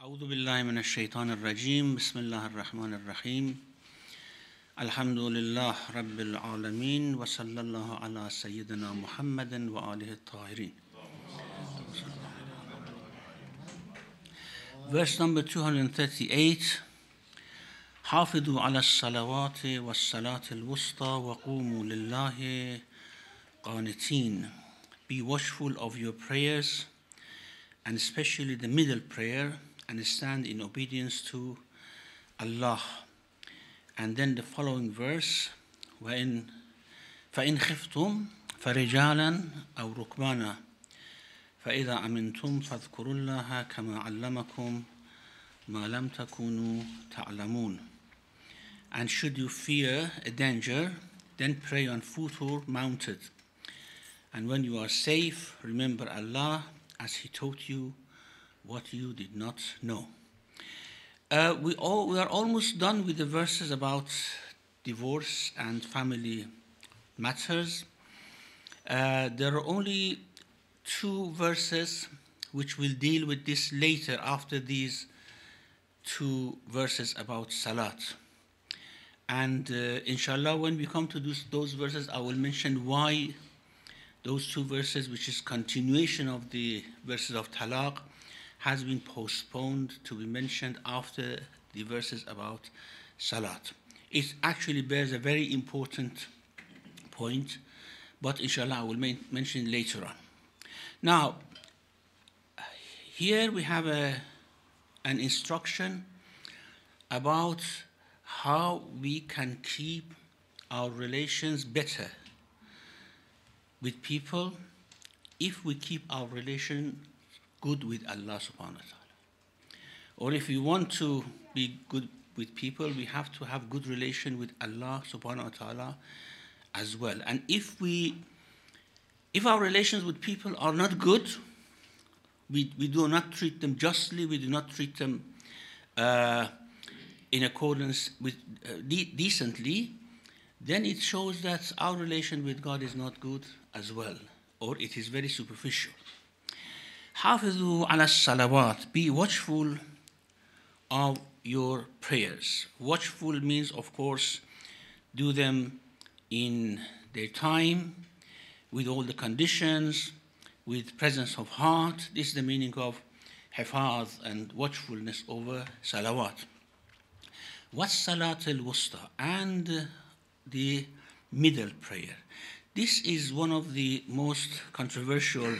أعوذ بالله من الشيطان الرجيم بسم الله الرحمن الرحيم الحمد لله رب العالمين وصلى الله على سيدنا محمد وآله الطاهرين. Verse number 238 حافظوا على الصلوات والصلاة الوسطى وقوموا لله قانتين. Be watchful of your prayers and especially the middle prayer, and stand in obedience to Allah. And then the following verse, فَإِنْ خِفْتُمْ فَرِجَالًا أَوْ رُكْبَانًا فَإِذَا أَمِنْتُمْ فَاذْكُرُوا اللَّهَ كَمَا عَلَّمَكُمْ مَا لَمْ تَكُونُوا تَعْلَمُونَ. And should you fear a danger, then pray on foot or mounted. And when you are safe, remember Allah as He taught you what you did not know. We are almost done with the verses about divorce and family matters. There are only two verses which will deal with this later after these two verses about Salat. And inshallah, when we come to those verses, I will mention why those two verses, which is continuation of the verses of Talaq, has been postponed to be mentioned after the verses about Salat. It actually bears a very important point, but inshallah I will mention later on. Now, here we have an instruction about how we can keep our relations better with people if we keep our relation good with Allah subhanahu wa ta'ala. Or if we want to be good with people, we have to have good relation with Allah subhanahu wa ta'ala as well. And if our relations with people are not good, we do not treat them justly, we do not treat them in accordance with decently, then it shows that our relation with God is not good as well, or it is very superficial. حافظوا على الصلوات. Be watchful of your prayers. Watchful means, of course, do them in their time, with all the conditions, with presence of heart. This is the meaning of hifaz and watchfulness over salawat. What's Salat al-Wusta? And the middle prayer. This is one of the most controversial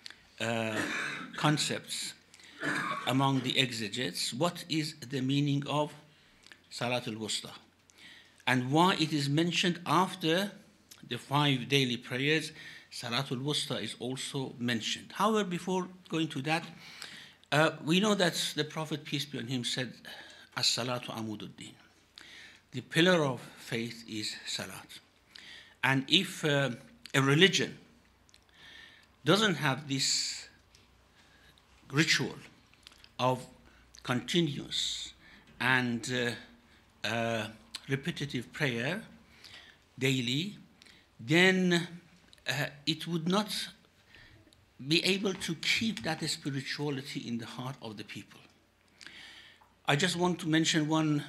concepts among the exegetes. What is the meaning of Salat al-Wusta? And why it is mentioned after the 5 daily prayers, Salat al-Wusta is also mentioned. However, before going to that, we know that the Prophet, peace be on him, said, As-salatu amududdin. The pillar of faith is Salat. And if a religion doesn't have this ritual of continuous and repetitive prayer daily, then it would not be able to keep that spirituality in the heart of the people. I just want to mention one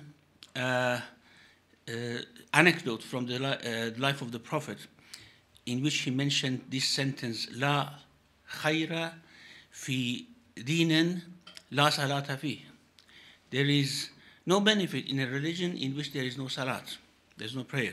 anecdote from the life of the Prophet, in which he mentioned this sentence, La khayra fi dinin la salata fi. There is no benefit in a religion in which there is no salat, there's no prayer.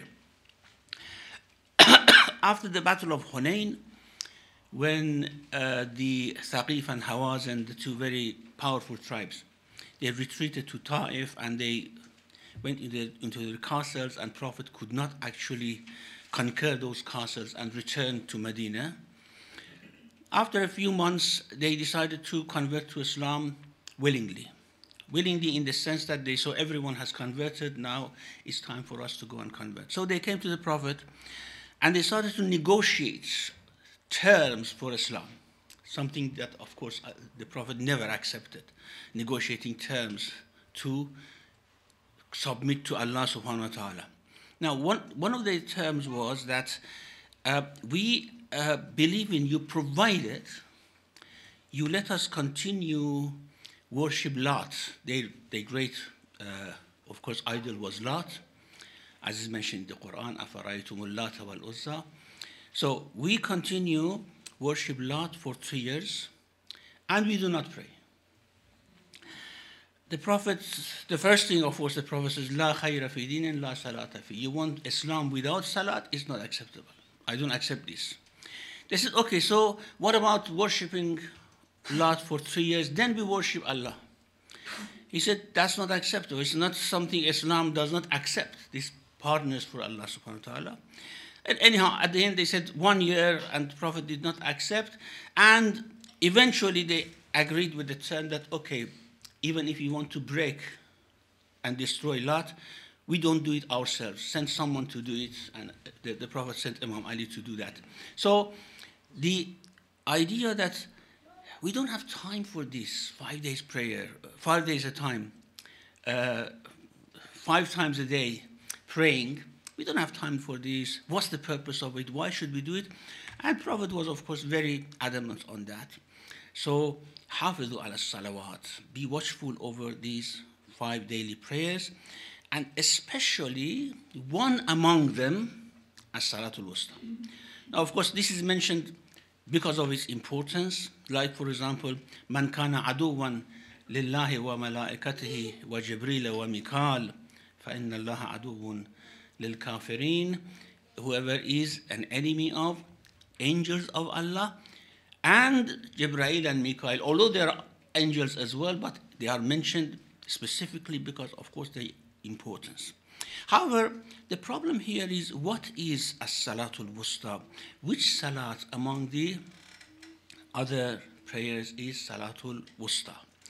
After the Battle of Hunayn, when the Thaqif and Hawazin, the two very powerful tribes, they retreated to Ta'if and they went into their castles, and Prophet could not actually conquer those castles and return to Medina. After a few months, they decided to convert to Islam willingly. Willingly in the sense that they saw everyone has converted, now it's time for us to go and convert. So they came to the Prophet and they started to negotiate terms for Islam, something that, of course, the Prophet never accepted, negotiating terms to submit to Allah subhanahu wa ta'ala. Now, one of the terms was that we believe in you provided you let us continue worship Lat. Their great, of course, idol was Lat, as is mentioned in the Quran, أَفَرَأَيْتُمُ اللَّاتَ وَالْعُزَّى. So we continue worship Lat for 3 years, and we do not pray. The Prophet, the first thing, of course, the Prophet says, "La khayra fi dinin la salata fi." You want Islam without salat? It's not acceptable. I don't accept this. They said, okay, so what about worshipping Lat for 3 years? Then we worship Allah. He said, that's not acceptable. It's not something Islam does not accept, these partners for Allah subhanahu wa ta'ala. And anyhow, at the end, they said 1 year, and the Prophet did not accept. And eventually, they agreed with the term that, okay, even if you want to break and destroy Lat, we don't do it ourselves. Send someone to do it. And the Prophet sent Imam Ali to do that. So the idea that we don't have time for this 5 days prayer, 5 days a time, 5 times a day praying, we don't have time for this. What's the purpose of it? Why should we do it? And Prophet was, of course, very adamant on that. So, حافظوا على الصلوات. Be watchful over these 5 daily prayers, and especially one among them, as-salatul wusta. Now, of course, this is mentioned because of its importance. Like, for example, من كان عدوا لله وملائكته وجبريل وميكال فإن الله عدو للكافرين. Whoever is an enemy of angels of Allah and Jibreel and Mikael, although they are angels as well, but they are mentioned specifically because, of course, their importance. However, the problem here is, what is as-salatul wusta? Which salat among the other prayers is salatul wusta?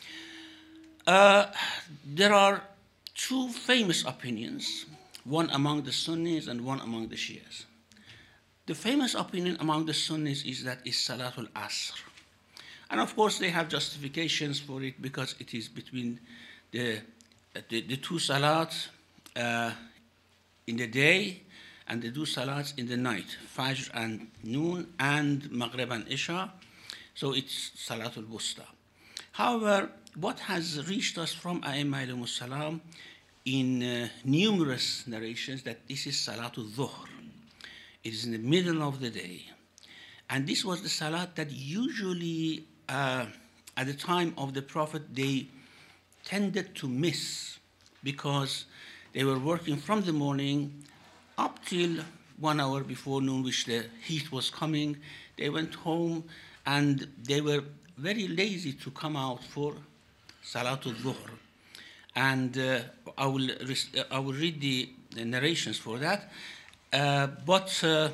There are 2 famous opinions, one among the Sunnis and one among the Shias. The famous opinion among the Sunnis is that it's Salatul Asr. And of course, they have justifications for it because it is between the 2 salats in the day and the 2 salats in the night, Fajr and Noon and Maghrib and Isha. So it's Salatul Wusta. However, what has reached us from A'imma alayhimus salam in numerous narrations, that this is Salatul Dhuhr. It is in the middle of the day. And this was the salat that usually, at the time of the Prophet, they tended to miss because they were working from the morning up till 1 hour before noon, which the heat was coming. They went home and they were very lazy to come out for Salatul Dhuhr. And I will read the narrations for that. But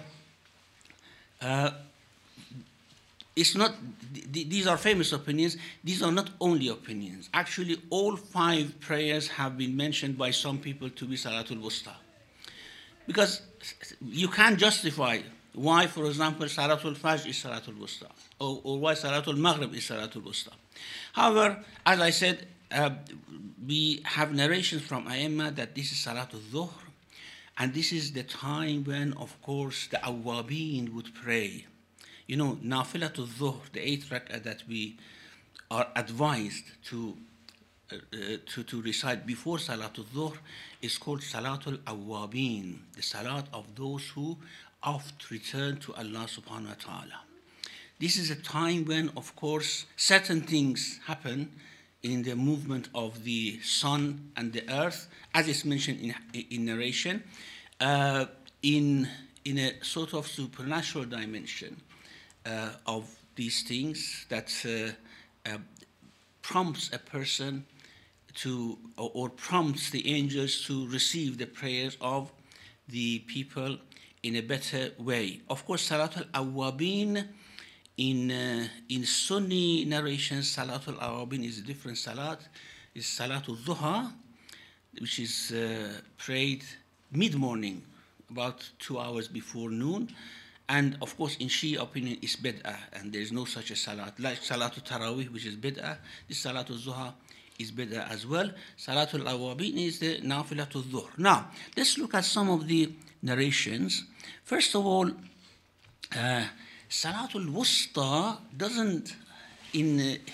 it's not, these are famous opinions. These are not only opinions. Actually, all 5 prayers have been mentioned by some people to be Salatul Wusta. Because you can't justify why, for example, Salatul Fajr is Salatul Wusta, or why Salatul Maghrib is Salatul Wusta. However, as I said, we have narrations from A'imma that this is Salatul Dhuhr, and this is the time when, of course, the Awwabin would pray. You know, Nafilatul Dhuhr, the 8 rak'ah that we are advised to recite before Salatul Dhuhr, is called Salatul Awwabin, the salat of those who oft return to Allah subhanahu wa ta'ala. This is a time when, of course, certain things happen in the movement of the sun and the earth, as is mentioned in narration, in a sort of supernatural dimension of these things that prompts a person to, or prompts the angels to receive the prayers of the people in a better way. Of course, Salatul Awwabin, in Sunni narrations, Salatul Awwabin is a different salat. It's Salatul Dhuha, which is prayed mid-morning, about 2 hours before noon. And of course, in Shia opinion, it's bid'ah, and there is no such a salat. Like Salatul Tarawih, which is bid'ah, this Salatul Dhuha is bid'ah as well. Salatul Awwabin is the Nafilatul Dhuhr. Now, let's look at some of the narrations. First of all, Salatul Wusta doesn't, in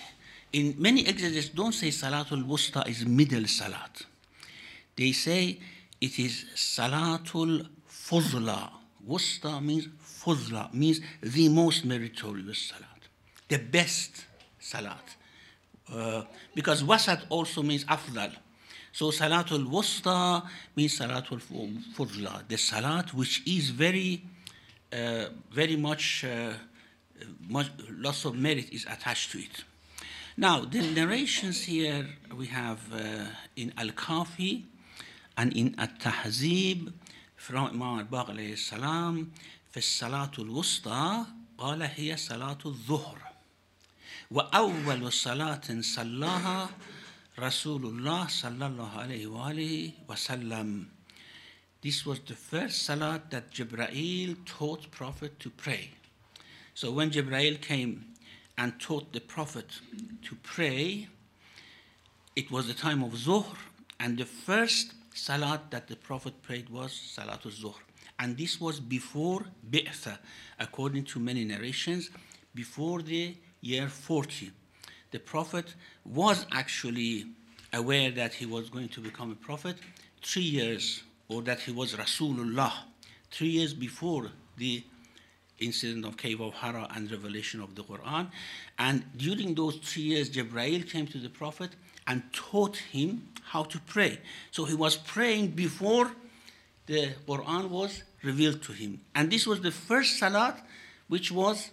in many exegetes don't say Salatul Wusta is middle Salat. They say it is Salatul Fuzla. Wusta means Fuzla, means the most meritorious Salat, the best Salat. Because Wasat also means Afdal. So Salatul Wusta means Salatul Fuzla, the Salat which is very much, lots of merit is attached to it. Now, the narrations here we have in Al-Kafi and in At-Tahzib from Imam al-Baqir alayhi salam, في الصلاة الوسطى قال هي صلاة الظهر وأول صلاة صلاها رسول الله صلى الله عليه وآله وسلم. This was the first salat that Jibreel taught Prophet to pray. So when Jibreel came and taught the Prophet to pray, it was the time of Zuhr, and the first salat that the Prophet prayed was Salatul Zuhr. And this was before Bi'tha, according to many narrations, before the year 40. The Prophet was actually aware that he was going to become a prophet 3 years, or that he was Rasulullah, 3 years before the incident of Cave of Hira and revelation of the Quran. And during those 3 years, Jibreel came to the Prophet and taught him how to pray. So he was praying before the Quran was revealed to him. And this was the first salat which was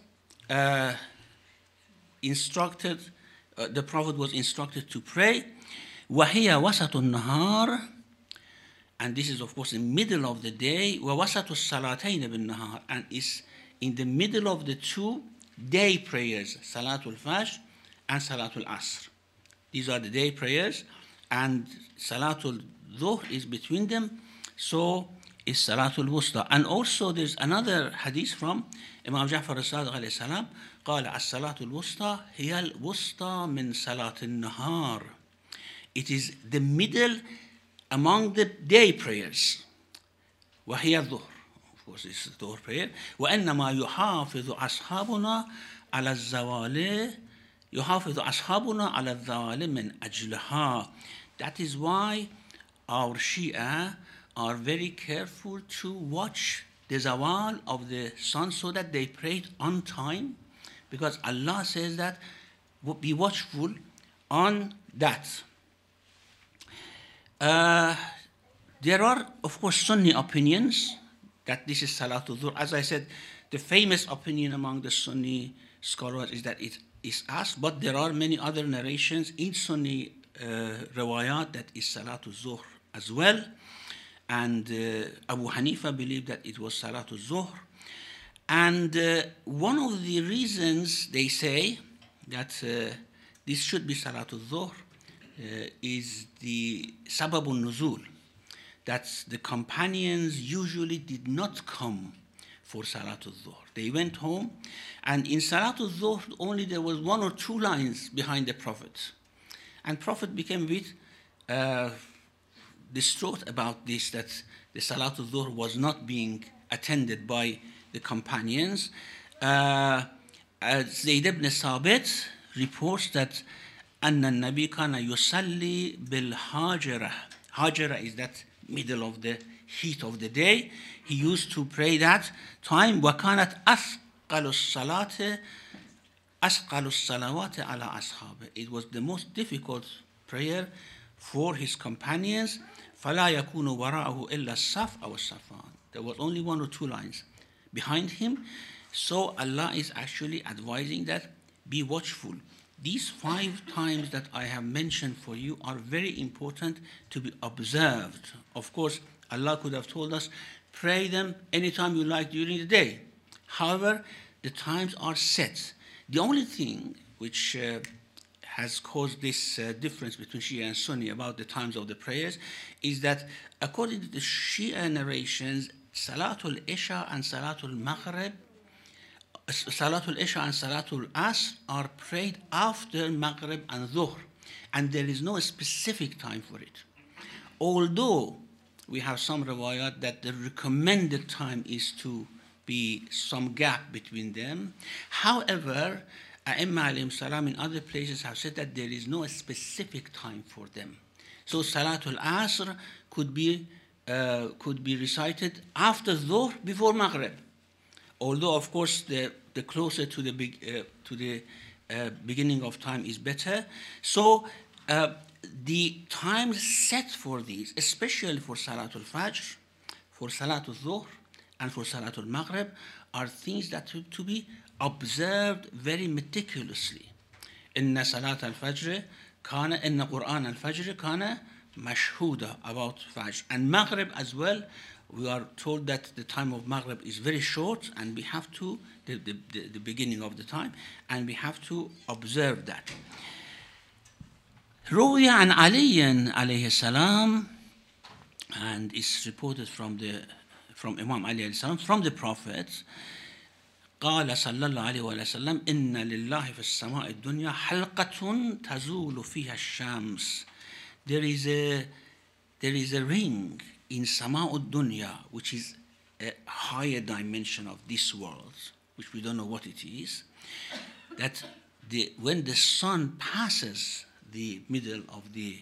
instructed, the Prophet was instructed to pray. وَهِيَ وَسَطُ النَّهَارِ, and this is of course in the middle of the day. وَوَسَطُ الصَّلَاتَيْنِ بِالنَّهَارِ, and is in the middle of the 2 day prayers, Salatul Fajr and Salatul Asr. These are the day prayers, and Salatul Dhuhr is between them, so is Salatul Wusta. And also there's another hadith from Imam Ja'far al-Sadiq alayhi salam, قال الصلاة الوسطى هي الوسطى من صلاة النهار. It is the middle among the day prayers. وهي الظهر. Of course, it's the Dhuhr prayer. وإنما يحافظ أصحابنا على الزوال يحافظ أصحابنا على الزوال من أجلها. That is why our Shia are very careful to watch the zawal of the sun so that they pray on time, because Allah says that be watchful on that. There are, of course, Sunni opinions that this is Salatul Dhuhr. As I said, the famous opinion among the Sunni scholars is that it is us, but there are many other narrations in Sunni riwayat that is Salatul Dhuhr as well. And Abu Hanifa believed that it was Salatul Dhuhr. And one of the reasons they say that this should be Salatul Dhuhr is the Sababun Nuzul, that the companions usually did not come for Salatul Dhuhr. They went home, and in Salatul Dhuhr only there was 1 or 2 lines behind the Prophet. And Prophet became a bit distraught about this, that the Salatul Dhuhr was not being attended by the companions. Zayd ibn Sabit reports that أن النبي كان يصلي بالحاجرة. Hajra is that middle of the heat of the day. He used to pray that time. وكانت أثقل الصلاة أثقل الصلوات على أصحابه. It was the most difficult prayer for his companions. فلا يكون وراءه إلا الصف أو الصفان. There was only 1 or 2 lines behind him. So Allah is actually advising that be watchful. These 5 times that I have mentioned for you are very important to be observed. Of course, Allah could have told us, pray them anytime you like during the day. However, the times are set. The only thing which has caused this difference between Shia and Sunni about the times of the prayers is that according to the Shia narrations, Salatul Isha and Salatul Maghrib, Salatul Isha and Salatul Asr are prayed after Maghrib and Dhuhr, and there is no specific time for it. Although we have some riwayat that the recommended time is to be some gap between them. However, A'imma alayhim salam in other places have said that there is no specific time for them. So Salatul Asr could be recited after Dhuhr, before Maghrib. Although, of course, the closer to the beginning of time is better. So the times set for these, especially for Salatul Fajr, for Salatul Dhuhr, and for Salatul Maghrib, are things that are to be observed very meticulously. Inna Salat al-Fajr kana, inna Quran al-Fajr kana mashhuda, about Fajr. And Maghrib as well, we are told that the time of Maghrib is very short, and we have to, the beginning of the time, and we have to observe that. روي عن علي عليه السلام, and it's reported from Imam Ali alayhi salam, from the Prophet, قال صلى الله عليه وسلم إن لله في السماء الدنيا حلقة تزول فيها الشمس. There is a ring in Sama'ud Dunya, which is a higher dimension of this world, which we don't know what it is, that when the sun passes the middle of the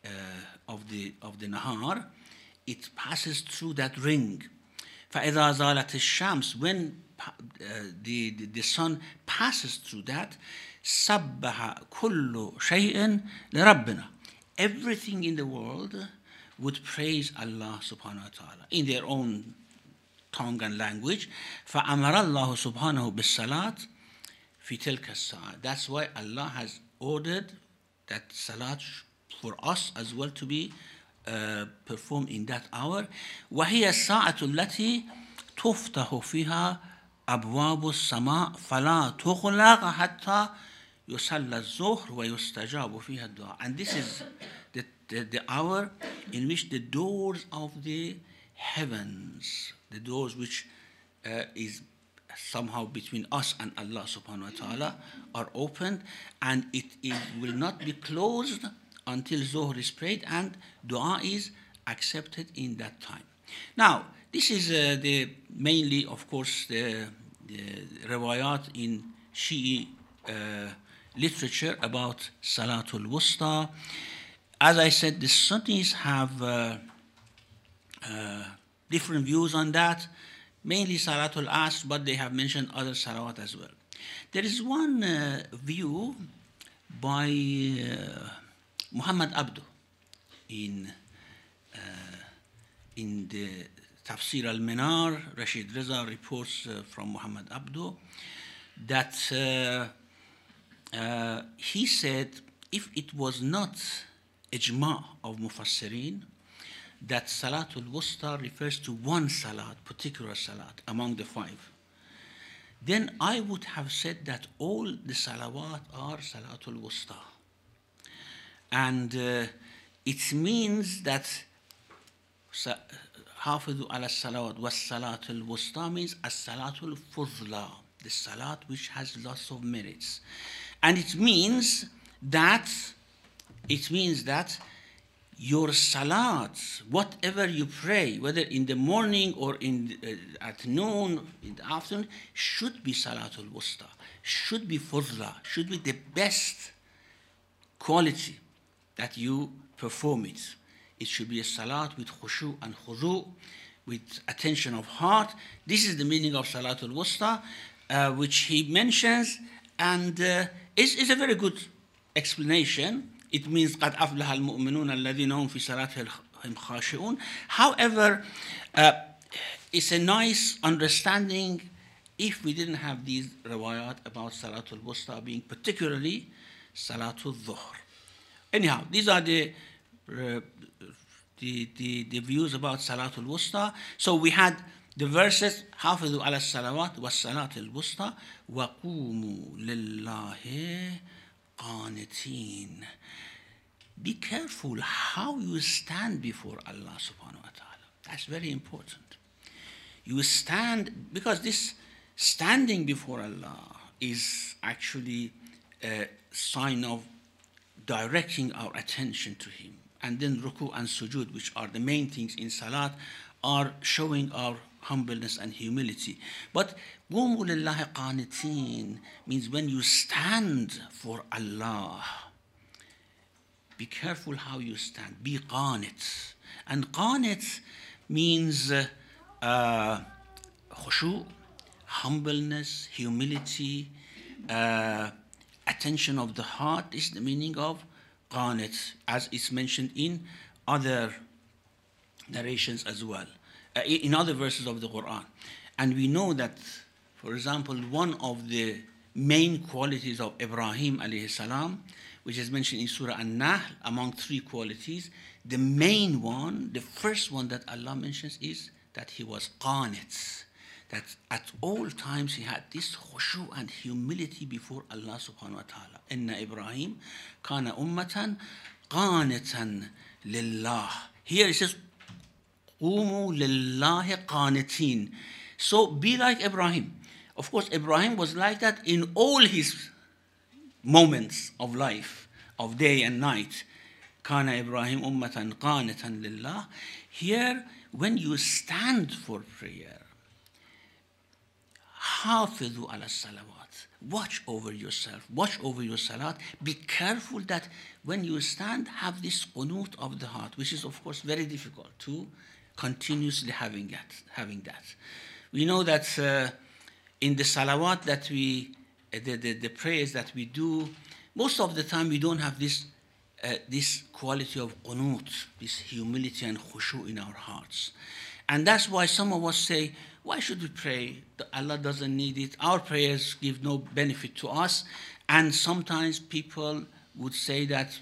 Nahar, it passes through that ring. فَإِذَا زَالَتِ الشَّمْسِ, when the sun passes through that, سَبَّحَ كُلُّ شَيْءٍ لِرَبِّنَا, everything in the world would praise Allah subhanahu wa ta'ala in their own tongue and language. فَأَمَرَ اللَّهُ سُبْحَانَهُ بِالصَّلَاةِ فِي تِلْكَ السَّاعَةِ. That's why Allah has ordered that salat for us as well to be performed in that hour. وَهِيَ السَّاعَةُ الَّتِي تُفْتَحُ فِيهَا أَبْوَابُ السَّمَاءِ فَلَا تُغْلَقَ حَتَّى يُصَلَّ الظُّهْرُ وَيُسْتَجَابُ فِيهَا الدُّعَاء. And this is the hour in which the doors of the heavens, the doors which is somehow between us and Allah subhanahu wa ta'ala, are opened, and it will not be closed until Zuhr is prayed and dua is accepted in that time. Now, this is mainly, of course, the riwayat in Shi'i literature about Salatul Wusta. As I said, the Sunnis have different views on that, mainly Salatul Asr, but they have mentioned other salawat as well. There is one view by Muhammad Abdu in the Tafsir al-Minar. Rashid Reza reports from Muhammad Abdu that he said, if it was not ijma' of Mufassirin, that Salatul Wusta refers to one salat, particular salat, among the five, then I would have said that all the salawat are Salatul Wusta. And it means that Hafidhu ala salawat was Salatul Wusta means as Salatul Fudla, the salat which has lots of merits. And it means that your salat, whatever you pray, whether in the morning or at noon, in the afternoon, should be Salatul Wusta, should be Fudla, should be the best quality that you perform it. It should be a salat with khushu and khudu, with attention of heart. This is the meaning of Salatul Wusta, which he mentions, and is a very good explanation. It means قَدْ أَفْلَحَ الْمُؤْمِنُونَ الَّذِينَ هُمْ فِي صَلَاتِهِمْ خَاشِعُونَ. However, it's a nice understanding if we didn't have these riwayat about Salatul Wusta being particularly Salatul Dhuhr. Anyhow, these are the views about Salatul Wusta. So we had the verses, حافظوا على الصلوات والصلاة الوسطى وقوموا لله قانتين. Be careful how you stand before Allah subhanahu wa ta'ala. That's very important. You stand, because this standing before Allah is actually a sign of directing our attention to Him. And then ruku and sujud, which are the main things in salat, are showing our humbleness and humility. But قُومُوا لِلَّهِ قَانِتِينَ means when you stand for Allah, be careful how you stand. Be qanit. And qanit means khushu', humbleness, humility, attention of the heart is the meaning of qanit, as is mentioned in other narrations as well, in other verses of the Quran. And we know that, for example, one of the main qualities of Ibrahim alayhi salam, which is mentioned in Surah An-Nahl, among three qualities, the main one, the first one that Allah mentions is that he was qanit, that at all times he had this khushu and humility before Allah subhanahu wa ta'ala. Inna Ibrahim kana ummatan qanitan lillah. Here it says, قُومُوا لِلَّهِ قَانِتِينَ. So be like Ibrahim. Of course, Ibrahim was like that in all his moments of life, of day and night. كَانَ إِبْرَاهِيمُ أُمَّةً قَانِتًا لِلَّهِ. Here, when you stand for prayer, حافظوا على الصلوات. Watch over yourself. Watch over your salat. Be careful that when you stand, have this qunut of the heart, which is, of course, very difficult to continuously having that. We know that in the salawat that we, the prayers that we do, most of the time we don't have this quality of qunut, this humility and khushu in our hearts. And that's why some of us say, why should we pray? Allah doesn't need it. Our prayers give no benefit to us. And sometimes people would say that,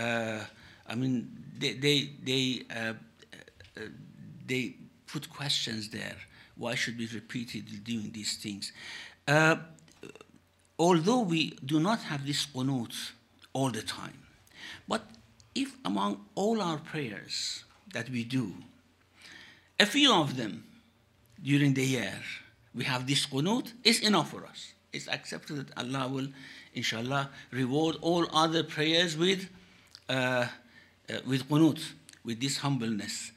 they put questions there. Why should we repeatedly doing these things? Although we do not have this qunut all the time, but if among all our prayers that we do, a few of them during the year, we have this qunut, it's enough for us. It's accepted that Allah will, inshallah, reward all other prayers with qunut, with this humbleness.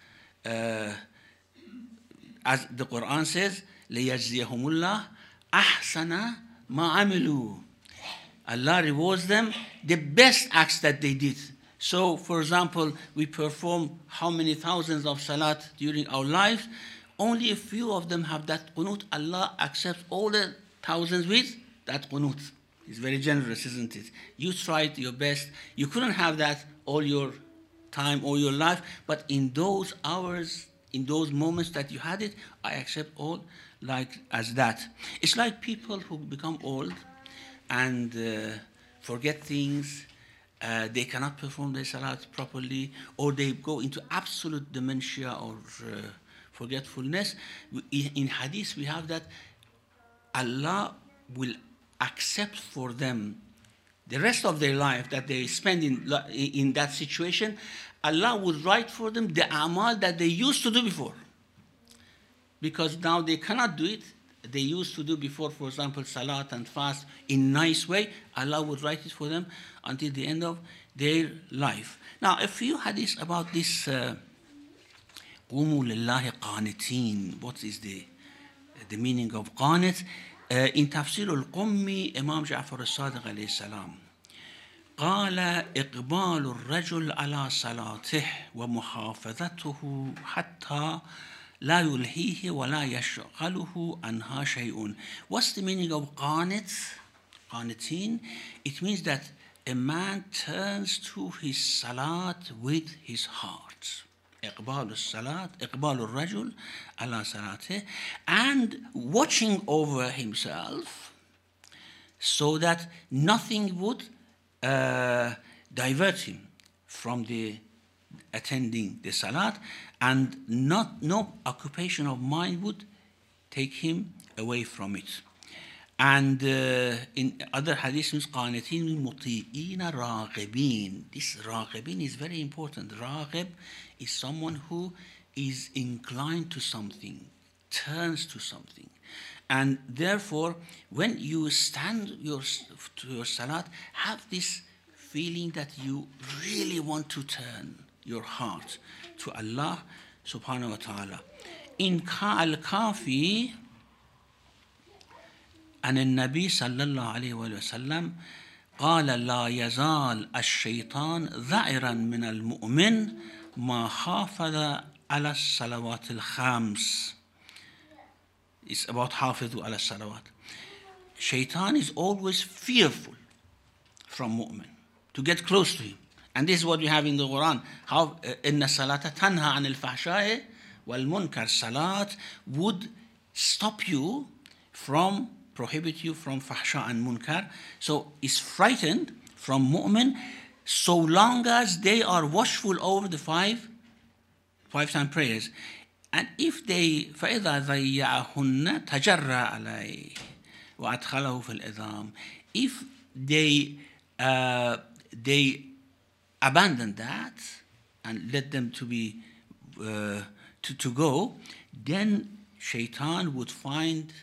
As the Quran says, لِيَجْزِيَهُمُ اللَّهُ أَحْسَنَ مَا عَمِلُوا. Allah rewards them the best acts that they did. So, for example, we perform how many thousands of salat during our lives, only a few of them have that qunut. Allah accepts all the thousands with that qunut. It's very generous, isn't it? You tried your best. You couldn't have that all your time, all your life, but in those hours, in those moments that you had it, I accept all like as that. It's like people who become old and forget things, they cannot perform their salat properly, or they go into absolute dementia or forgetfulness. In hadith we have that Allah will accept for them the rest of their life that they spend in that situation. Allah would write for them the amal that they used to do before. Because now they cannot do it. They used to do before, for example, salat and fast in nice way. Allah would write it for them until the end of their life. Now, a few hadiths about this قُومُوا لِلَّهِ قَانِتِينَ. What is the meaning of qanit? In Tafsir al-Qummi, Imam Ja'far al-Sadiq alayhi salam, قال إقبال الرجل على صلاته ومحافظته حتى لا يلهيه ولا يشغله عنها شيء. What's the meaning of qanit? Qanitin? It means that a man turns to his salat with his heart. إقبال الصلاة إقبال الرجل على صلاته, and watching over himself so that nothing would divert him from the attending the salat, and no occupation of mind would take him away from it. And in other hadiths, قانتين مطيعين راغبين. This راغبين is very important. Raghib is someone who is inclined to something, turns to something. And therefore, when you stand to your salat, have this feeling that you really want to turn your heart to Allah subhanahu wa ta'ala. in Al-Kafi, عن النبي صلى الله عليه وسلم قال لا يزال الشيطان ذعرا من المؤمن ما حافظ على الصلوات الخمس. It's about حافظوا على الصلوات. Shaitan is always fearful from mu'min, to get close to him. And this is what we have in the Quran. How إن الصلاة تنهى عن الفحشاء والمنكر. Salat would stop you from, prohibit you from fahsha and munkar. So it's frightened from mu'min so long as they are watchful over the five-time prayers. And if they فإذا ضيعهن تجرى عليه وأدخله في الإظام. If they abandon that and let them to be to go, then shaitan would find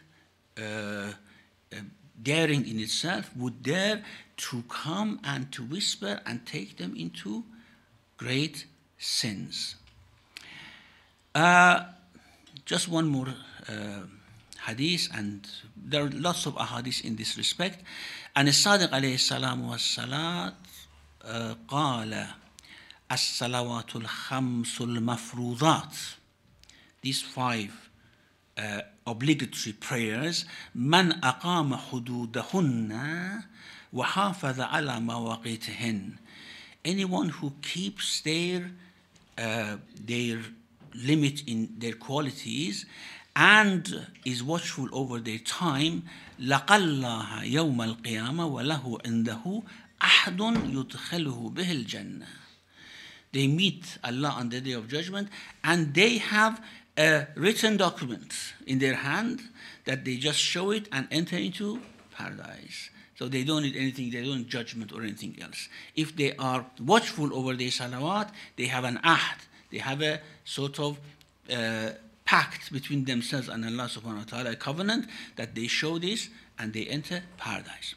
daring in itself, would dare to come and to whisper and take them into great sins. Just one more hadith, and there are lots of ahadith in this respect. And الصادق عليه السلام والصلاة قال الصلوات الخمس المفروضات. These five obligatory prayers, من أقام حدودهن وحافظ على مواقيتهن. Anyone who keeps their limit in their qualities and is watchful over their time, لقى الله يوم القيامة وله عنده أحد يدخله به الجنة. They meet Allah on the day of judgment, and they have a written document in their hand that they just show it and enter into paradise. So they don't need anything, they don't need judgment or anything else. If they are watchful over their salawat, they have an ahd, they have a sort of pact between themselves and Allah subhanahu wa ta'ala, a covenant that they show this and they enter paradise.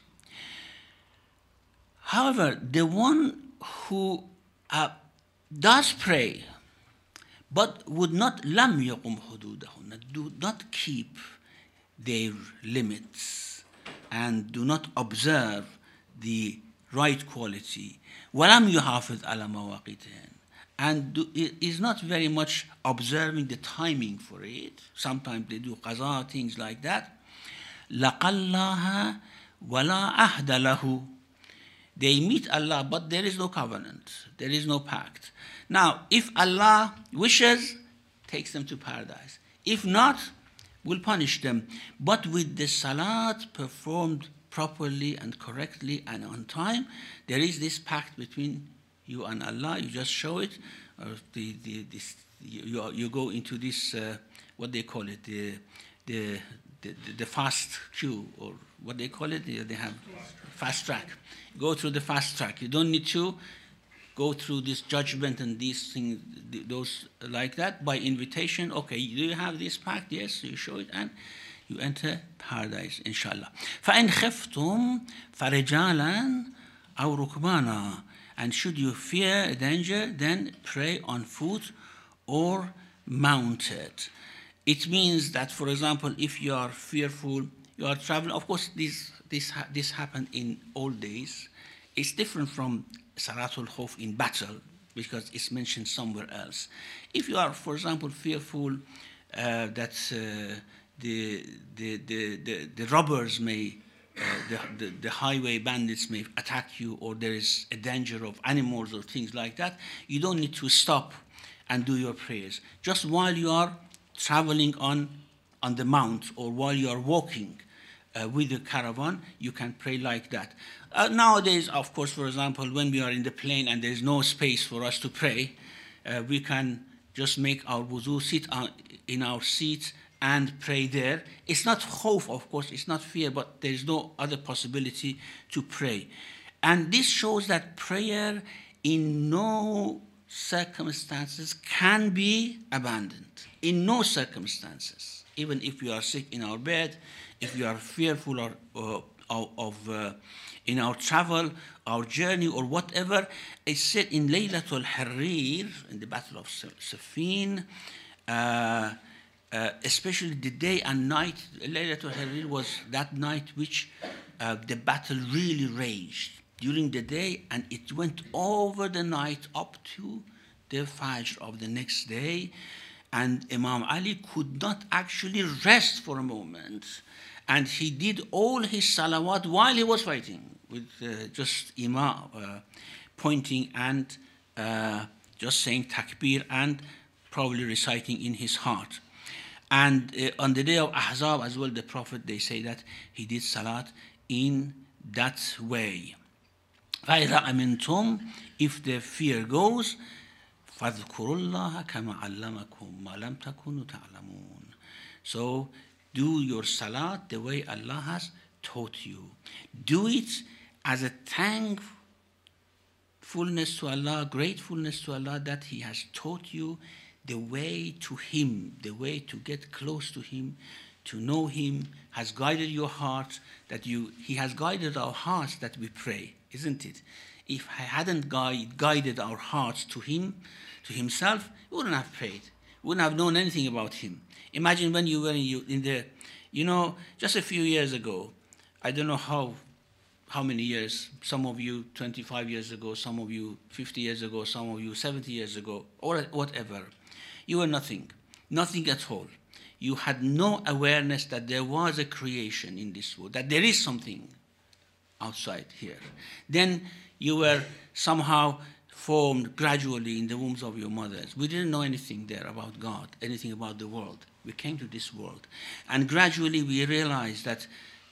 However, the one who does pray but would not lam yaqum hududahun, do not keep their limits and do not observe the right quality, walam yuhafiz ala mawaqitihin, and is not very much observing the timing for it. Sometimes they do qaza, things like that. Laqallaha wala ahda lahu. They meet Allah, but there is no covenant, there is no pact. Now, if Allah wishes, takes them to paradise. If not, will punish them. But with the salat performed properly and correctly and on time, there is this pact between you and Allah. You just show it, or you go into this what they call it, the fast queue, or what they call it. They have fast track. Go through the fast track. You don't need to go through this judgment and these things, those like that, by invitation. Okay, do you have this pact? Yes, you show it, and you enter paradise, inshallah. فَإِنْ خِفْتُمْ فَرِجَالًا أَوْ رُكْبَانًا. And should you fear a danger, then pray on foot or mounted. It means that, for example, if you are fearful, you are traveling. Of course, this happened in old days. It's different from Salatul Khawf in battle, because it's mentioned somewhere else. If you are, for example, fearful that the robbers may, the highway bandits may attack you, or there is a danger of animals or things like that, you don't need to stop and do your prayers. Just while you are traveling on the mount, or while you are walking with the caravan, you can pray like that. Nowadays, of course, for example, when we are in the plane and there is no space for us to pray, we can just make our wuzu, sit in our seats and pray there. It's not khawf, of course, it's not fear, but there is no other possibility to pray. And this shows that prayer in no circumstances can be abandoned. In no circumstances. Even if we are sick in our bed, if we are fearful of in our travel, our journey, or whatever, it's said in Laylatul Harrir, in the Battle of Siffin, especially the day and night. Laylatul Hariri was that night which the battle really raged during the day, and it went over the night up to the Fajr of the next day. And Imam Ali could not actually rest for a moment. And he did all his salawat while he was fighting, with just Imam pointing and just saying takbir and probably reciting in his heart. And on the day of Ahzab as well, the Prophet, they say that he did salat in that way. فَإِذَا أَمِنْتُمْ, if the fear goes, فَاذْكُرُوا اللَّهَ كَمَا عَلَّمَكُمْ مَا لَمْ تَكُونُوا تَعْلَمُونَ. So do your salat the way Allah has taught you. Do it as a thankfulness to Allah, gratefulness to Allah that He has taught you the way to Him, the way to get close to Him, to know Him, has guided your heart, He has guided our hearts that we pray, isn't it? If He hadn't guided our hearts to Him, to Himself, we wouldn't have prayed. We wouldn't have known anything about Him. Imagine when you were just a few years ago, I don't know how many years, some of you 25 years ago, some of you 50 years ago, some of you 70 years ago, or whatever. You were nothing at all. You had no awareness that there was a creation in this world, that there is something outside here. Then you were somehow formed gradually in the wombs of your mothers. We didn't know anything there about God, anything about the world. We came to this world. And gradually we realized that,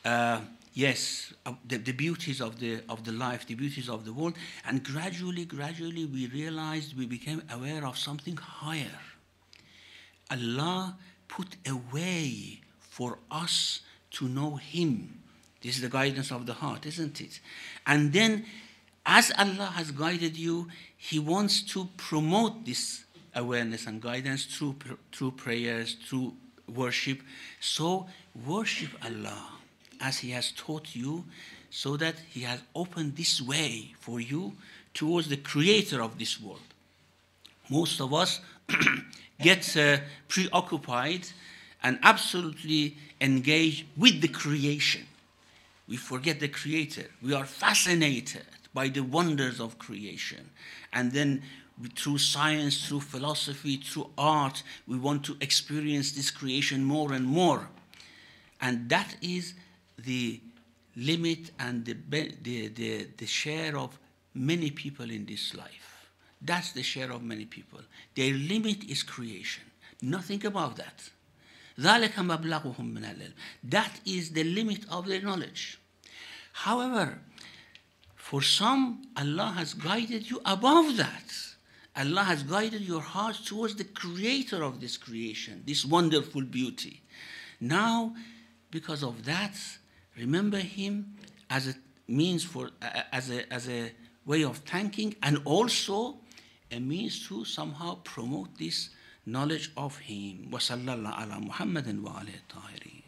the beauties of the life, the beauties of the world. And gradually we realized, we became aware of something higher. Allah put a way for us to know Him. This is the guidance of the heart, isn't it? And then, as Allah has guided you, He wants to promote this awareness and guidance through prayers, through worship. So worship Allah as He has taught you, so that He has opened this way for you towards the Creator of this world. Most of us get preoccupied and absolutely engaged with the creation. We forget the Creator. We are fascinated by the wonders of creation. And then through science, through philosophy, through art, we want to experience this creation more and more. And that is the limit and the share of many people in this life. That's the share of many people. Their limit is creation. Nothing above that. ذَلِكَ مَبْلَغُهُم مِّنَ الْعِلْمِ. That is the limit of their knowledge. However, for some, Allah has guided you above that. Allah has guided your heart towards the Creator of this creation, this wonderful beauty. Now, because of that, remember Him as a means as a way of thanking, and also a means to somehow promote this knowledge of Him. وَصَلَّى اللَّهُ عَلَى مُحَمَّدٍ وَعَلَيْهِ الطَّاهِرِينَ.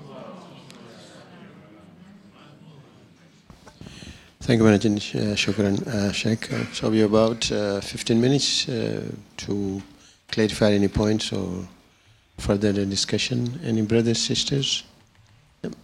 Thank you very much, Shukran, Sheikh. So we have about 15 minutes to clarify any points or further the discussion. Any brothers, sisters? Yep.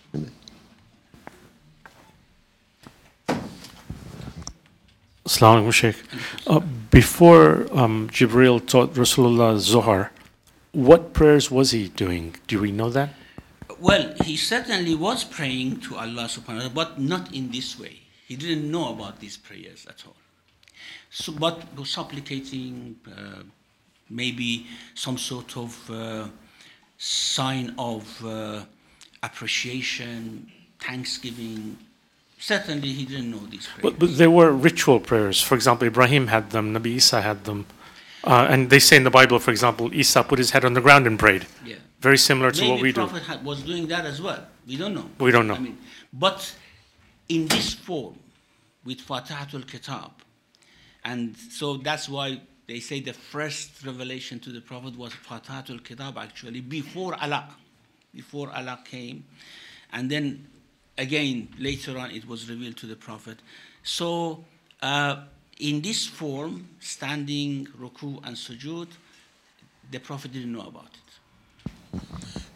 Assalamu alaikum, Sheikh. Before Jibreel taught Rasulullah Zohar, what prayers was he doing? Do we know that? Well, he certainly was praying to Allah subhanahu wa ta'ala, but not in this way. He didn't know about these prayers at all. So, but was supplicating, maybe some sort of sign of appreciation, thanksgiving. Certainly he didn't know these prayers. But there were ritual prayers. For example, Ibrahim had them, Nabi Isa had them. And they say in the Bible, for example, Isa put his head on the ground and prayed. Yeah. Very similar to what we do. Maybe the Prophet was doing that as well. We don't know. We don't know. But in this form, with Fatihatul Kitab, and so that's why they say the first revelation to the Prophet was Fatihatul Kitab, actually, before Alaq came. And then again, later on, it was revealed to the Prophet. So, in this form, standing, ruku, and sujood, the Prophet didn't know about it.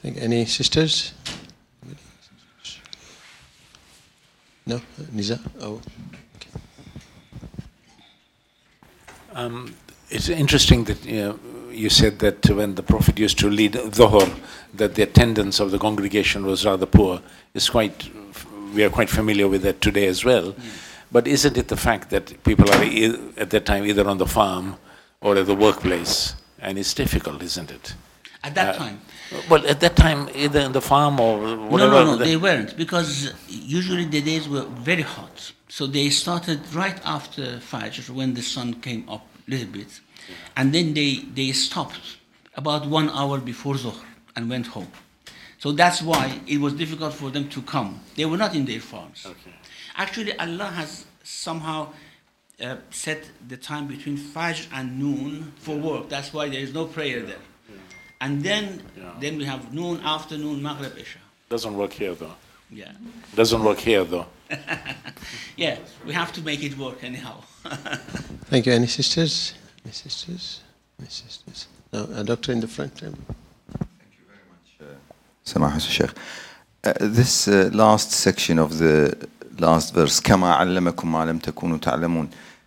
Any sisters? No? Nisa? Oh. It's interesting that you said that when the Prophet used to lead Dhuhr, that the attendance of the congregation was rather poor. We are quite familiar with that today as well. But isn't it the fact that people are at that time either on the farm or at the workplace, and it's difficult, isn't it? At that time? Well, at that time, either in the farm or whatever. No, they weren't, because usually the days were very hot. So they started right after Fajr, when the sun came up a little bit, and then they stopped about 1 hour before Zuhr and went home. So that's why it was difficult for them to come. They were not in their farms. Okay. Actually, Allah has somehow set the time between Fajr and noon for work. That's why there is no prayer there. And then we have noon, afternoon, Maghrib, Isha. Doesn't work here though. Yeah. Doesn't work here though. Yeah, we have to make it work anyhow. Thank you. Any sisters? Any sisters? Any sisters? No, a doctor in the front. Thank you very much, Samahat Sheikh. This last section of the last verse, كما علمكم ما لم تكونوا تعلمون,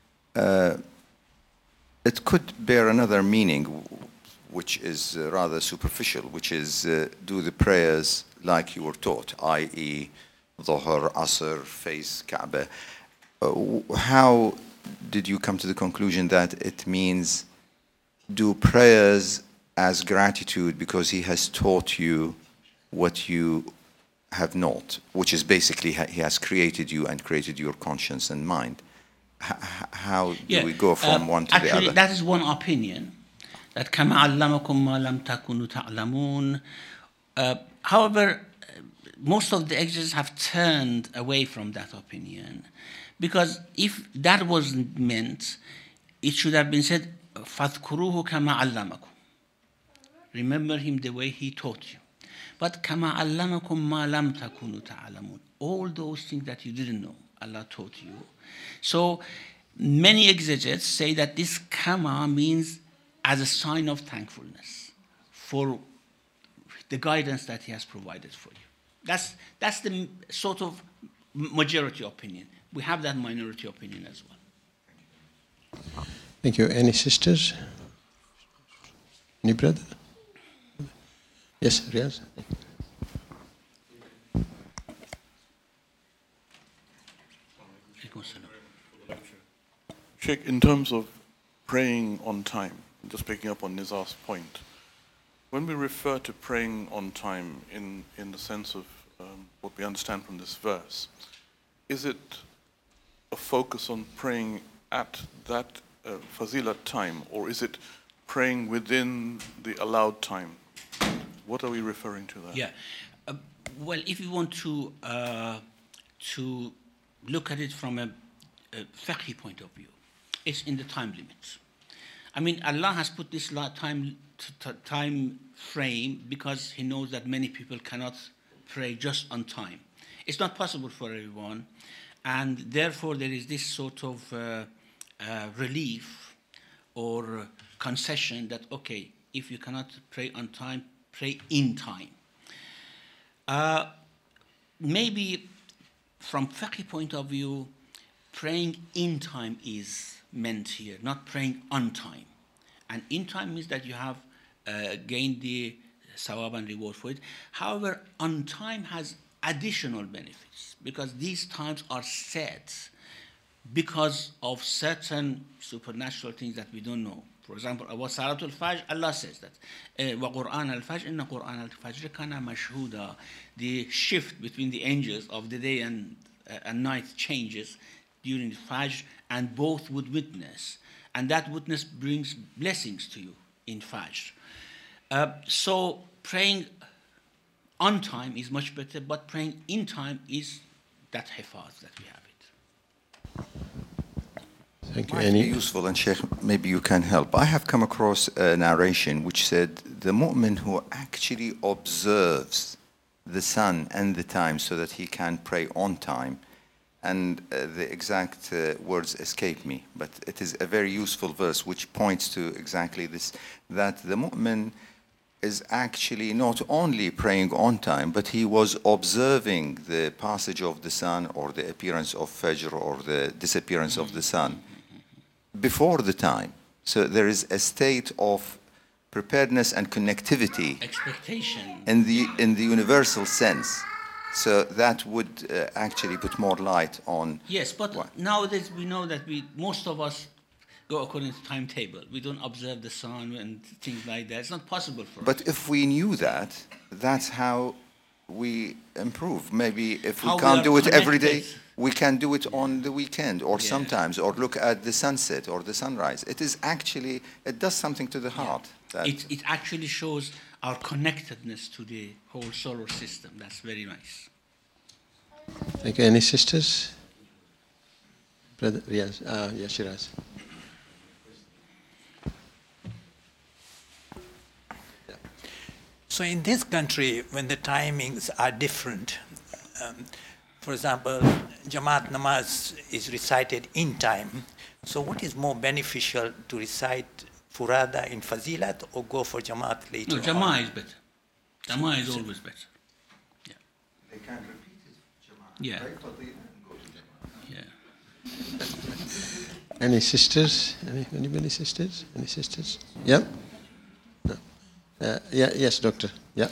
it could bear another meaning, which is rather superficial, which is do the prayers like you were taught, i.e. Dhuhr, Asr, face Kaaba. How did you come to the conclusion that it means do prayers as gratitude because he has taught you what you have not, which is basically he has created you and created your conscience and mind? How do we go from one to the other? Actually, that is one opinion, that كَمَا عَلَّمَكُمْ مَا لَمْ تَكُونُوا تَعْلَمُونَ. However, most of the exegetes have turned away from that opinion, because if that was meant, it should have been said, فَاذْكُرُوهُ كَمَا عَلَّمَكُمْ. Remember him the way he taught you. But كَمَا عَلَّمَكُمْ مَا لَمْ تَكُونُوا تَعْلَمُونَ. All those things that you didn't know, Allah taught you. So many exegetes say that this kama means as a sign of thankfulness for the guidance that he has provided for you. That's the sort of majority opinion. We have that minority opinion as well. Thank you. Any sisters? Any brother? Yes, Riyaz. Sheikh, in terms of praying on time, just picking up on Nizar's point, when we refer to praying on time in the sense of what we understand from this verse, is it a focus on praying at that fazilat time, or is it praying within the allowed time? What are we referring to there? Yeah. Well, if you want to look at it from a fiqhi point of view, it's in the time limits. I mean, Allah has put this time frame because He knows that many people cannot pray just on time. It's not possible for everyone, and therefore there is this sort of relief or concession that, okay, if you cannot pray on time, pray in time. Maybe from fiqh point of view, praying in time is meant here, not praying on time. And in time means that you have gained the sawab and reward for it. However, on time has additional benefits because these times are set because of certain supernatural things that we don't know. For example, about Salatul Fajr, Allah says that وَقُرْآنَ الْفَجْرِ إِنَّ قُرْآنَ الْفَجْرِ كَانَ مَشْهُودًا. The shift between the angels of the day and night changes during the Fajr, and both would witness. And that witness brings blessings to you in Fajr. So praying on time is much better, but praying in time is that hifaz that we have it. Thank you. Might be useful, and Sheikh, maybe you can help. I have come across a narration which said the mu'min who actually observes the sun and the time so that he can pray on time, and the exact words escape me, but it is a very useful verse which points to exactly this, that the mu'min is actually not only praying on time, but he was observing the passage of the sun or the appearance of Fajr or the disappearance of the sun before the time. So there is a state of preparedness and connectivity Expectation. in the universal sense. So that would actually put more light on. Yes, but what? nowadays we know that most of us go according to timetable. We don't observe the sun and things like that. It's not possible for us. But if we knew that, that's how we improve. Maybe if we How we can't are do it every day, connected. we can do it on the weekend or Yeah. sometimes, or look at the sunset or the sunrise. It is actually, it does something to the heart. That It actually shows our connectedness to the whole solar system. That's very nice. Thank you. Any sisters? Brother Riyaz, Shiraz. So in this country, when the timings are different, for example, Jamaat Namaz is recited in time. So what is more beneficial, to recite Furada in Fazilat or go for Jamaat later No, on? Jama'ah is better. Jama'ah is always better. they can repeat it. Yeah. Yeah. Any sisters? Anybody sisters? Any sisters? Yeah? No. Yes, doctor. Yeah.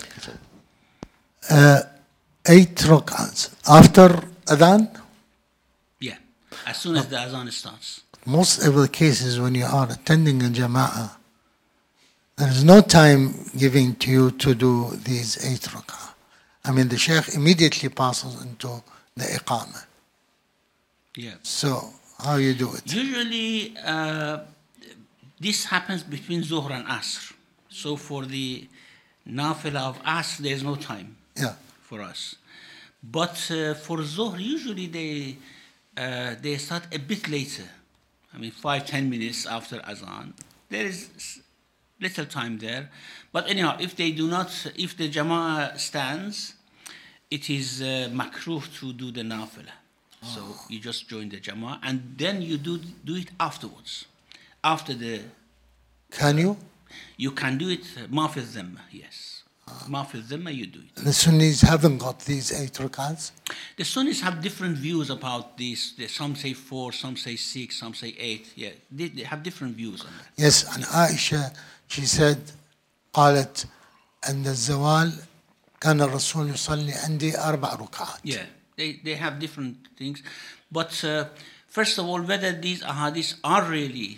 8 rak'ats after adhan. Yeah. As soon as the azan starts. Most of the cases when you are attending a jama'ah, there is no time given to you to do these 8 rak'ah. I mean, the sheikh immediately passes into the iqamah. Yeah. So how you do it? Usually, this happens between Zuhr and Asr. So for the nafila of Asr, there's no time Yeah. for us. But for Zuhr, usually they start a bit later. I mean, 5-10 minutes after Azan. There is little time there. But anyhow, if the Jama'ah stands, it is makruh to do the nafila. So you just join the Jama'ah and then you do it afterwards. After Can you? you can do it mafil dhimma, yes. Mafil dhimma, you do it. The Sunnis haven't got these 8 rak'ats. The Sunnis have different views about this. Some say 4, some say 6, some say 8. Yeah, they have different views on that. Yes, and Aisha, she said, قالت عند الزوال كان الرسول يصلي عندي 4 ركعات. Yeah, they have different things. But first of all, whether these ahadiths are really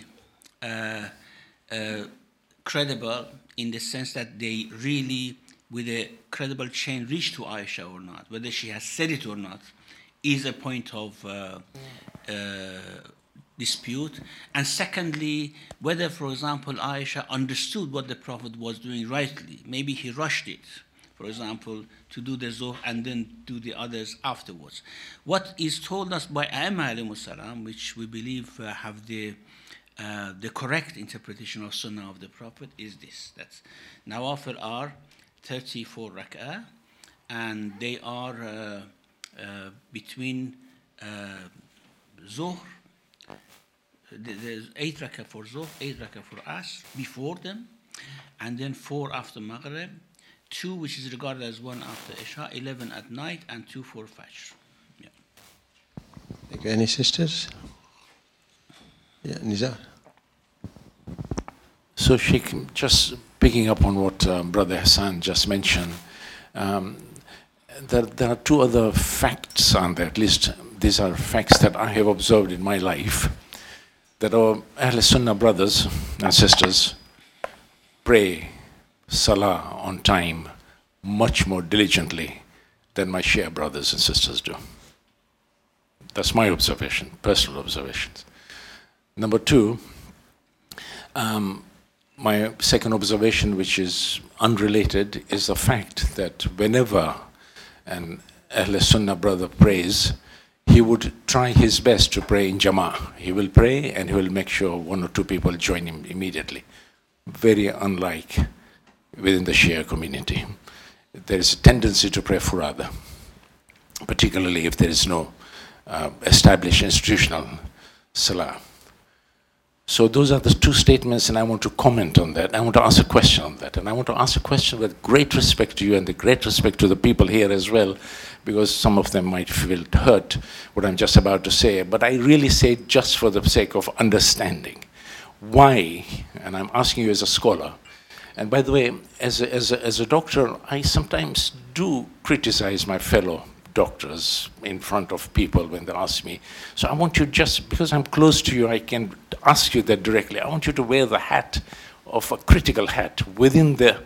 credible in the sense that they really, with a credible chain, reach to Aisha or not, whether she has said it or not, is a point of dispute. And secondly, whether, for example, Aisha understood what the Prophet was doing rightly. Maybe he rushed it, for example, to do the Zuhr and then do the others afterwards. What is told us by A'imma alayhimus salam, which we believe have the correct interpretation of Sunnah of the Prophet, is this: that Nawafil are 34 rak'ah, and they are between Zuhr. There's 8 rak'ah for Zuhr, 8 rak'ah for Asr before them, and then 4 after Maghrib, 2 which is regarded as 1 after Isha, 11 at night, and 2 for Fajr. Yeah. Thank you. Any sisters? Yeah, Nizar. So, Sheikh, just picking up on what Brother Hassan just mentioned, there are 2 other facts on there, at least these are facts that I have observed in my life, that our Ahl Sunnah brothers and sisters pray Salah on time much more diligently than my Shia brothers and sisters do. That's my observation, personal observations. Number 2, my second observation, which is unrelated, is the fact that whenever an Ahl Sunnah brother prays, he would try his best to pray in Jama'ah. He will pray and he will make sure 1 or 2 people join him immediately. Very unlike within the Shia community. There is a tendency to pray Furada, particularly if there is no established institutional Salah. So those are the two statements, and I want to comment on that. I want to ask a question on that. And I want to ask a question with great respect to you and the great respect to the people here as well, because some of them might feel hurt what I'm just about to say. But I really say it just for the sake of understanding. Why, and I'm asking you as a scholar, and by the way, as a doctor, I sometimes do criticize my fellow doctors in front of people when they ask me. So I want you, just because I'm close to you, I can ask you that directly. I want you to wear the hat of a critical hat within the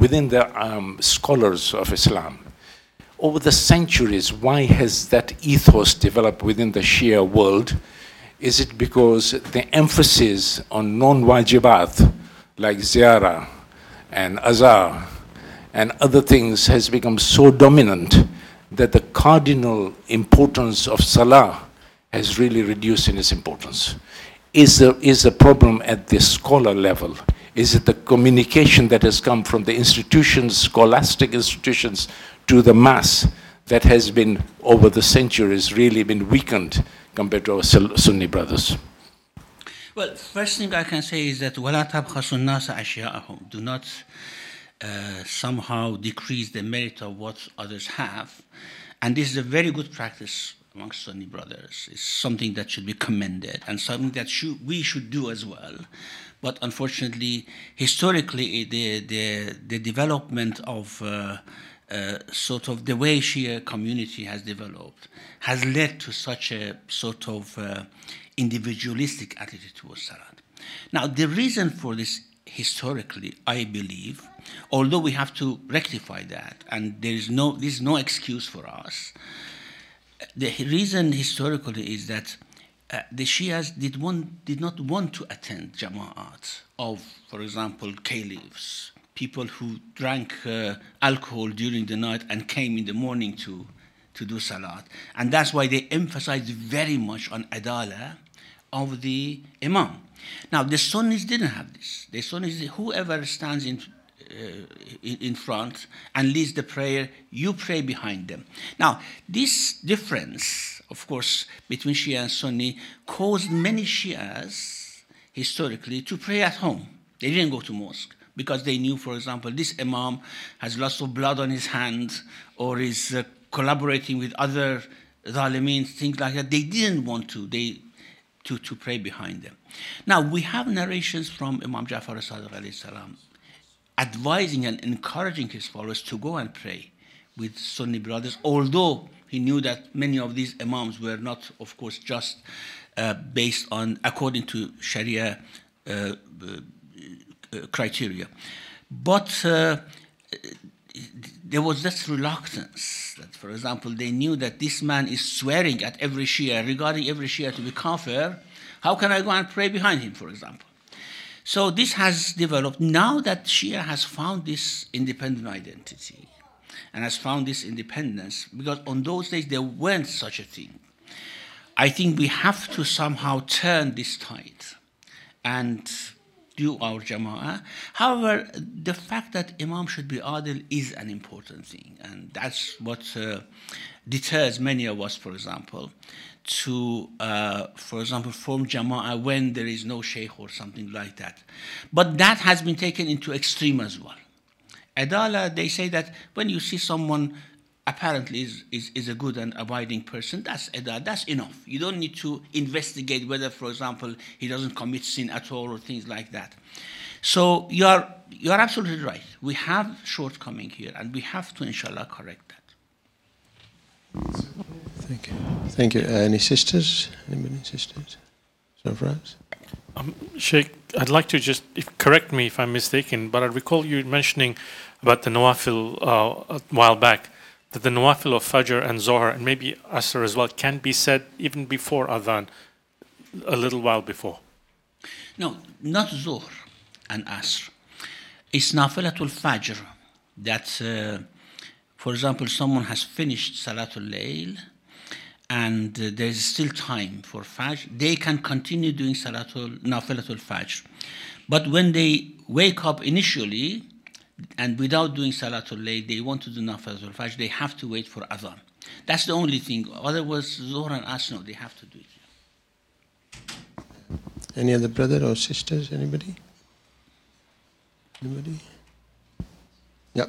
scholars of Islam. Over the centuries, why has that ethos developed within the Shia world? Is it because the emphasis on non-wajibat, like ziyarah and azar and other things, has become so dominant that the cardinal importance of salah has really reduced in its importance? Is the problem at the scholar level? Is it the communication that has come from the institutions, scholastic institutions, to the mass that has been, over the centuries, really been weakened compared to our Sunni brothers? Well, first thing I can say is that وَلَا تَبْخَسُوا النَّاسَ أَشْيَاءَهُم. Do not somehow decrease the merit of what others have. And this is a very good practice amongst Sunni brothers. It's something that should be commended and something that we should do as well. But unfortunately, historically, the development of sort of the way Shia community has developed has led to such a sort of individualistic attitude towards Salat. Now, the reason for this historically, I believe, although we have to rectify that, and this is no excuse for us, the reason historically is that the Shias did not want to attend jama'at of, for example, caliphs, people who drank alcohol during the night and came in the morning to do salat. And that's why they emphasized very much on adala of the imam. Now, the Sunnis didn't have this. The Sunnis, whoever stands in front and leads the prayer, you pray behind them. Now, this difference, of course, between Shia and Sunni caused many Shias historically to pray at home. They didn't go to mosque because they knew, for example, this imam has lots of blood on his hands or is collaborating with other zalimin, things like that. They didn't want to pray behind them. Now, we have narrations from Imam Ja'far as-Sadiq alayhi salam advising and encouraging his followers to go and pray with Sunni brothers, although he knew that many of these imams were not, of course, just based on, according to Sharia criteria. But there was this reluctance that, for example, they knew that this man is swearing at every Shia, regarding every Shia to be kafir. How can I go and pray behind him, for example? So this has developed. Now that Shia has found this independent identity and has found this independence, because on those days there weren't such a thing, I think we have to somehow turn this tide and do our jama'ah. However, the fact that Imam should be adil is an important thing, and that's what deters many of us, for example, to, form jama'ah when there is no sheikh or something like that. But that has been taken into extreme as well. Adala, they say that when you see someone apparently is a good and abiding person, that's adala, that's enough. You don't need to investigate whether, for example, he doesn't commit sin at all or things like that. So you're absolutely right. We have shortcoming here, and we have to, inshallah, correct that. Thank you. Thank you. Any sisters? Anybody? Sisters? Surprise? Sheikh, I'd like to just correct me if I'm mistaken, but I recall you mentioning about the Nawafil a while back, that the Nawafil of Fajr and Zohar, and maybe Asr as well, can be said even before Adhan, a little while before. No, not Zohar and Asr. It's Nafilatul Fajr. That's, for example, someone has finished Salatul Layl, and there is still time for Fajr, they can continue doing Nafilatul Fajr. But when they wake up initially, and without doing Salatul Layl, they want to do Nafilatul Fajr, they have to wait for Adhan. That's the only thing. Otherwise, Zuhr and Asr, no, they have to do it. Any other brother or sisters? Anybody? Anybody? Yep.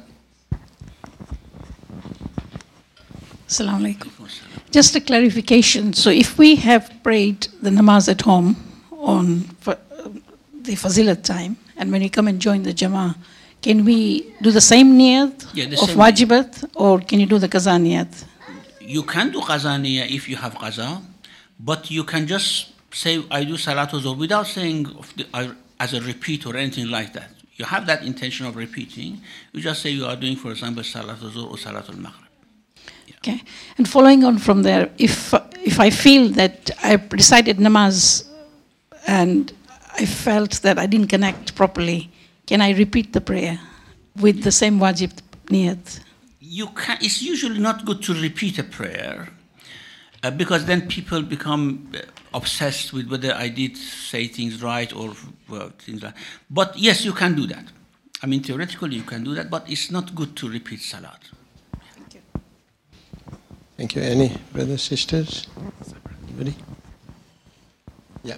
Assalamu alaikum. Just a clarification. So if we have prayed the namaz at home on the fazilat time, and when we come and join the jama'ah, can we do the same niyat of wajibat, or can you do the qaza niyat? You can do qaza niyat if you have qaza, but you can just say, I do salatul zuhr without saying as a repeat or anything like that. You have that intention of repeating. You just say you are doing, for example, salatul zuhr or salatul maghrib. Okay, and following on from there, if I feel that I recited namaz and I felt that I didn't connect properly, can I repeat the prayer with the same wajib niyat? You can. It's usually not good to repeat a prayer because then people become obsessed with whether I did say things right or things like. But yes, you can do that. I mean, theoretically you can do that, but it's not good to repeat salat. Thank you. Any brothers, sisters? Anybody? Yeah.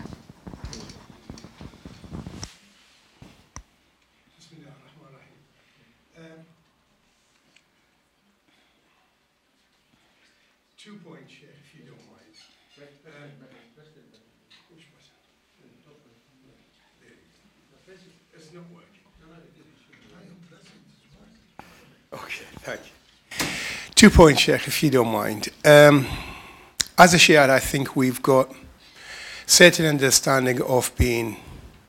2 points here, if you don't mind. It's not working. Okay, thank you. 2 points, Sheikh, if you don't mind. As a Shia, I think we've got certain understanding of being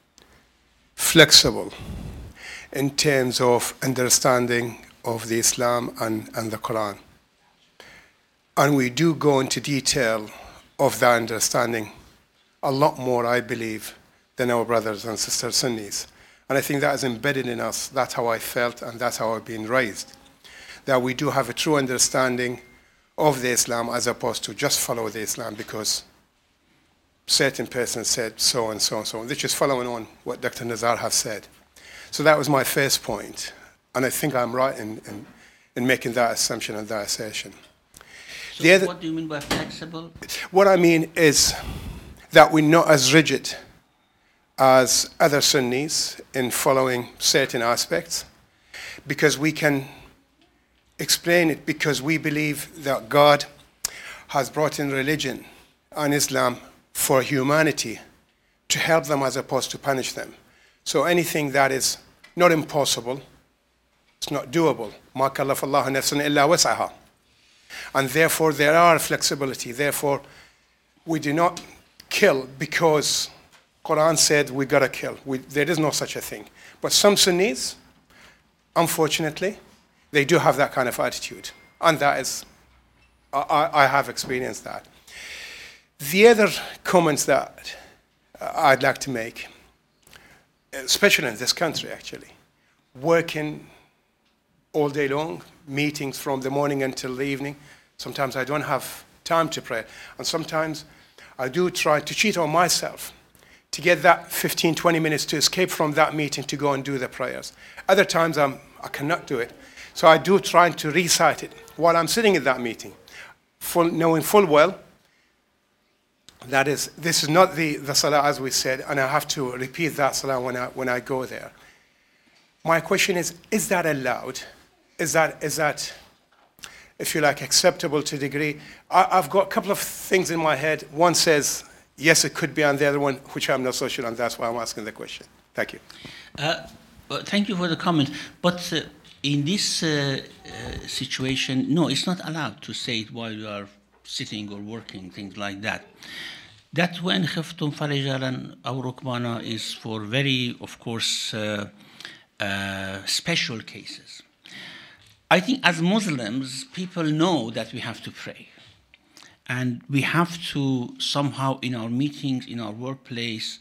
flexible in terms of understanding of the Islam and the Quran. And we do go into detail of that understanding a lot more, I believe, than our brothers and sisters Sunnis. And I think that is embedded in us. That's how I felt, and that's how I've been raised. That we do have a true understanding of the Islam as opposed to just follow the Islam because certain persons said so and so and so. This is following on what Dr. Nazar has said. So that was my first point. And I think I'm right in making that assumption and that assertion. So what do you mean by flexible? What I mean is that we're not as rigid as other Sunnis in following certain aspects because we can explain it because we believe that God has brought in religion and Islam for humanity to help them as opposed to punish them. So anything that is not impossible, it's not doable. مَا كَلَّفَ اللَّهُ نَفْسًا إِلَّا وَسْعَهَا. And therefore there are flexibility. Therefore we do not kill because Quran said we gotta kill. There is no such a thing. But some Sunnis, unfortunately, they do have that kind of attitude. And that is, I have experienced that. The other comments that I'd like to make, especially in this country actually, working all day long, meetings from the morning until the evening. Sometimes I don't have time to pray. And sometimes I do try to cheat on myself to get that 15, 20 minutes to escape from that meeting to go and do the prayers. Other times I cannot do it. So I do try to recite it while I'm sitting in that meeting, knowing full well that this is not the salah as we said, and I have to repeat that salah when I go there. My question is that allowed? Is that, if you like, acceptable to a degree? I've got a couple of things in my head. One says, yes, it could be, and the other one, which I'm not so sure, and that's why I'm asking the question. Thank you. Well, thank you for the comment. But in this situation, no, it's not allowed to say it while you are sitting or working, things like that. That when khiftum farijalan aw rukbana is for very, of course, special cases. I think as Muslims, people know that we have to pray. And we have to somehow in our meetings, in our workplace,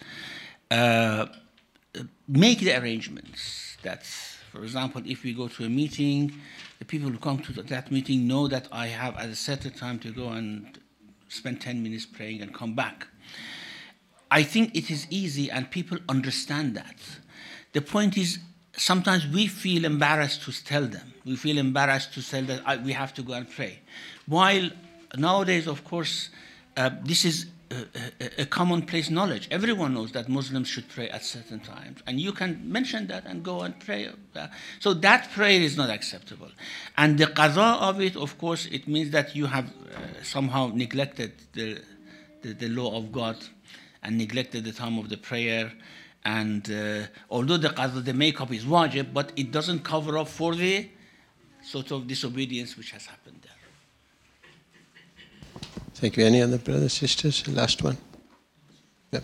make the arrangements that, for example, if we go to a meeting, the people who come to that meeting know that I have at a certain time to go and spend 10 minutes praying and come back. I think it is easy and people understand that. The point is, sometimes we feel embarrassed to tell them. We feel embarrassed to tell that we have to go and pray. While nowadays, of course, this is a commonplace knowledge. Everyone knows that Muslims should pray at certain times, and you can mention that and go and pray. So that prayer is not acceptable. And the qadha of it, of course, it means that you have somehow neglected the law of God and neglected the time of the prayer. And although the qadha, the makeup is wajib, but it doesn't cover up for the sort of disobedience which has happened there. Thank you. Any other brothers, sisters? Last one. Yep.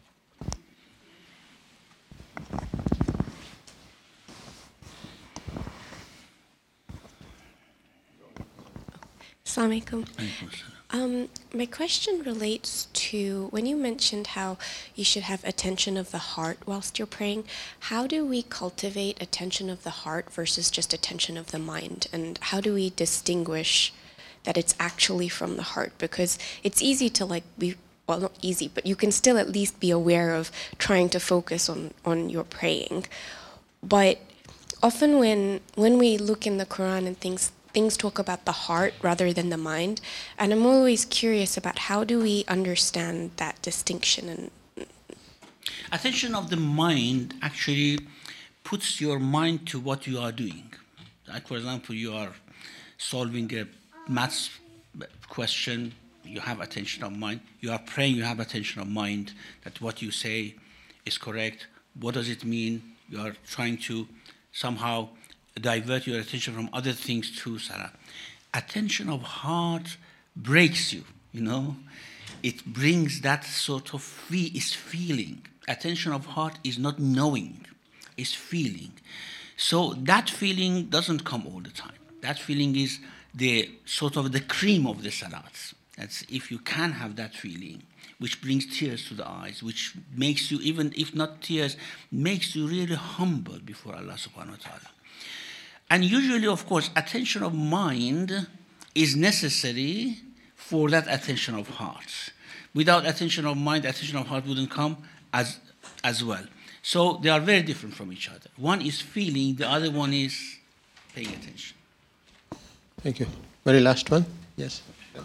Assalamu alaikum. My question relates to when you mentioned how you should have attention of the heart whilst you're praying. How do we cultivate attention of the heart versus just attention of the mind? And how do we distinguish that it's actually from the heart? Because it's easy to well, not easy, but you can still at least be aware of trying to focus on your praying. But often when we look in the Quran and things talk about the heart rather than the mind, and I'm always curious about how do we understand that distinction. And attention of the mind actually puts your mind to what you are doing. Like, for example, you are solving a maths question, you have attention of mind. You are praying, you have attention of mind, that what you say is correct. What does it mean? You are trying to somehow divert your attention from other things to salah. Attention of heart breaks you, you know. It brings that sort of feeling. Attention of heart is not knowing, it's feeling. So that feeling doesn't come all the time. That feeling is the sort of the cream of the salats. That's if you can have that feeling, which brings tears to the eyes, which makes you, even if not tears, makes you really humble before Allah subhanahu wa ta'ala. And usually, of course, attention of mind is necessary for that attention of heart. Without attention of mind, attention of heart wouldn't come as well. So they are very different from each other. One is feeling, the other one is paying attention. Thank you. Very last one. Yes.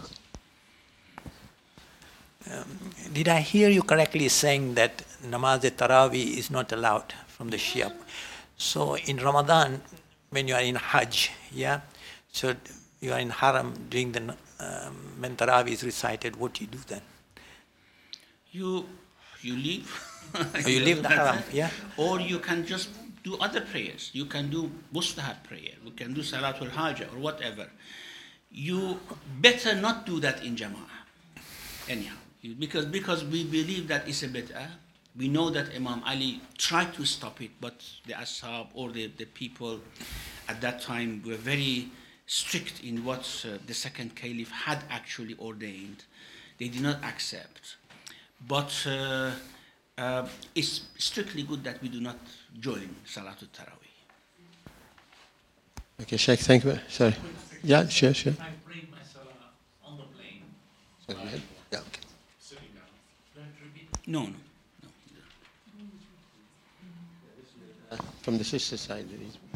Did I hear you correctly saying that namaz-e-tarawih is not allowed from the Shia? So in Ramadan, when you are in Hajj, yeah, so you are in Haram doing the when Tarawih is recited, what do you do then? You leave. You leave the Haram, yeah? Or you can just do other prayers. You can do mustahab prayer. You can do Salatul Hajj or whatever. You better not do that in Jama'ah. Anyhow, because we believe that it's a bid'ah. We know that Imam Ali tried to stop it, but the Ashab or the people at that time were very strict in what the second caliph had actually ordained. They did not accept. But it's strictly good that we do not join Salatul Tarawih. Okay, Sheikh, thank you. Sorry. Yeah, sure. I prayed my salah on the plane. Sorry, yeah, okay. Sitting down. Do I have to repeat? No. From the sister side, there is.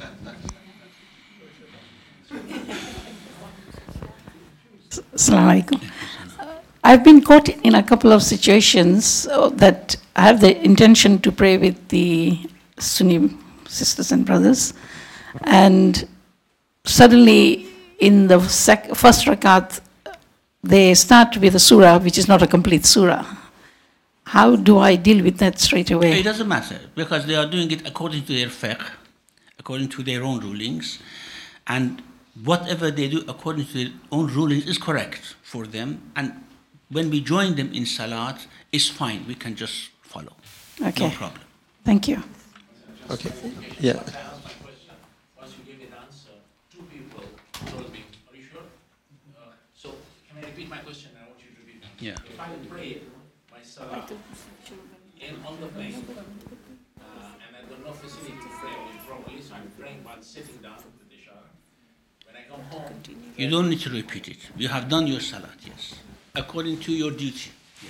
Assalamu alaikum. I've been caught in a couple of situations that I have the intention to pray with the Sunni sisters and brothers, and suddenly in the first rakat, they start with a surah which is not a complete surah. How do I deal with that straight away? It doesn't matter, because they are doing it according to their fiqh, according to their own rulings, and whatever they do according to their own rulings is correct for them, and when we join them in salat, it's fine, we can just follow. Okay. No problem. Thank you. Okay, yeah. Once you gave that answer, two people told me, are you sure? So can I repeat my question? I want you to repeat it. Yeah. If I prayed my salah on the plane, and I got no facility to pray properly, so I'm praying while sitting down with the shower. When I come home, You don't need to repeat it. You have done your salat, yes, according to your duty. Yeah.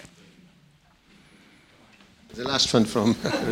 The last one from.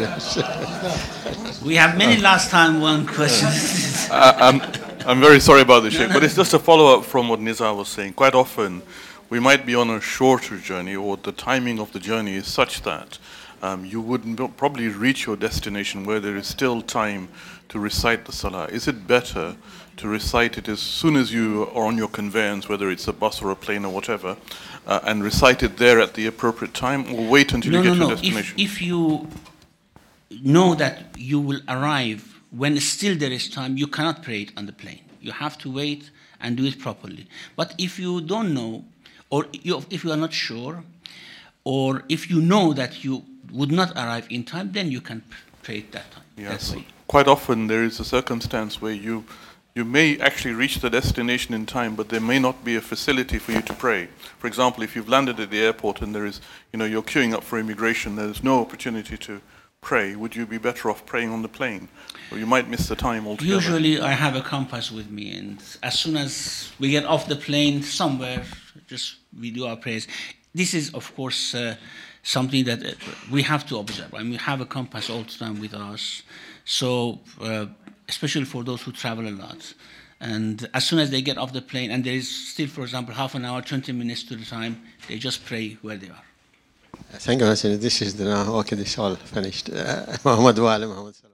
We have many last time one questions. I'm very sorry about this, Sheikh, but it's just a follow-up from what Nizar was saying. Quite often, we might be on a shorter journey, or the timing of the journey is such that you would probably reach your destination where there is still time to recite the salah. Is it better to recite it as soon as you are on your conveyance, whether it's a bus or a plane or whatever, and recite it there at the appropriate time, or wait until you get to your destination? If you know that you will arrive when still there is time, you cannot pray it on the plane. You have to wait and do it properly. But if you don't know, or if you are not sure, or if you know that you would not arrive in time, then you can pray it that time. Yes. That way. Quite often there is a circumstance where you may actually reach the destination in time, but there may not be a facility for you to pray. For example, if you've landed at the airport and there is, you're queuing up for immigration, there's no opportunity to pray, would you be better off praying on the plane? Or you might miss the time altogether. Usually I have a compass with me, and as soon as we get off the plane somewhere, just we do our prayers. This is, of course, something that we have to observe. I mean, we have a compass all the time with us. So, especially for those who travel a lot. And as soon as they get off the plane, and there is still, for example, half an hour, 20 minutes to the time, they just pray where they are. Thank you, Hassan. This is the, okay, this is all finished. Muhammad wa ala Muhammad.